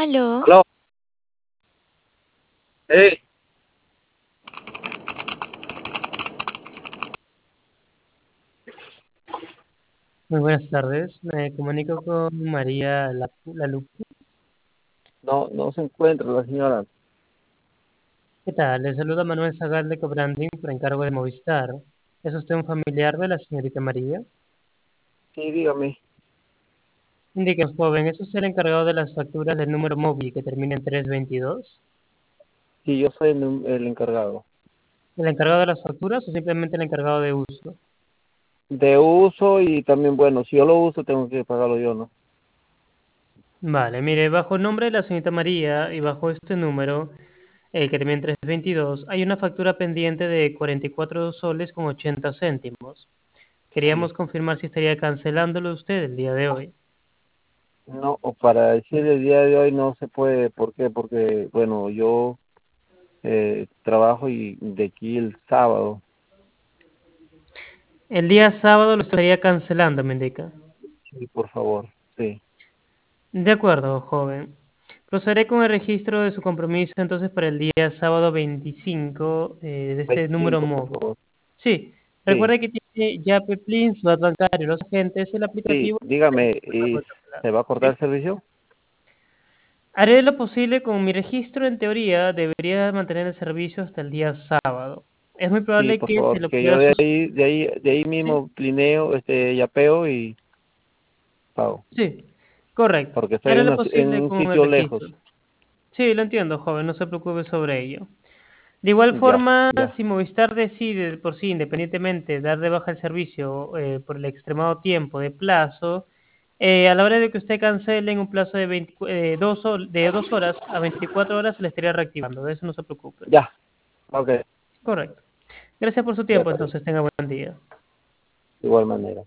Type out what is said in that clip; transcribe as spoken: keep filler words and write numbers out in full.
Aló, Aló, hey, Muy buenas tardes, me comunico con María La- Lalu. no, no se encuentra la señora. ¿Qué tal? Le saluda Manuel Zagal de Cobranding por encargo de Movistar. ¿Es usted un familiar de la señorita María? Sí, dígame. Indíquenos, joven, ¿es usted el encargado de las facturas del número móvil que termina en trescientos veintidós? Sí, yo soy el, num- el encargado. ¿El encargado de las facturas o simplemente el encargado de uso? De uso y también, bueno, si yo lo uso tengo que pagarlo yo, ¿no? Vale, mire, bajo el nombre de la señorita María y bajo este número, el que termina en trescientos veintidós, hay una factura pendiente de cuarenta y cuatro soles con ochenta céntimos. Queríamos Sí. confirmar si estaría cancelándolo usted el día de hoy. No, o para decir el día de hoy no se puede. ¿Por qué? Porque, bueno, yo eh, trabajo y de aquí el sábado. El día sábado lo estaría cancelando, me indica. Sí, por favor. Sí. De acuerdo, joven. Procederé con el registro de su compromiso entonces para el día sábado veinticinco eh, de este número veinticinco, por móvil. favor. Sí, Sí, recuerde que tiene Yape, Plin, su bancario, los agentes, el sí, aplicativo. dígame, ¿y se va a cortar ¿Sí? el servicio? Haré lo posible con mi registro, en teoría, debería mantener el servicio hasta el día sábado. Es muy Sí, probable por que se favor, lo que yo pueda de sus... ahí, de ahí, de ahí Sí, mismo plineo, este, yapeo y pago. sí, correcto. Porque estoy Haré en, lo una- en posible un con el sitio lejos. registro. Sí, lo entiendo, joven, no se preocupe sobre ello. De igual Ya, forma, ya. si Movistar decide por sí, independientemente, dar de baja el servicio eh, por el extremado tiempo de plazo, eh, a la hora de que usted cancele en un plazo de, veinte eh, dos, hor- de dos horas a veinticuatro horas, se le estaría reactivando. De eso no se preocupe. Ya, ok, Correcto. Gracias por su de tiempo, acuerdo. entonces tenga buen día. De igual manera.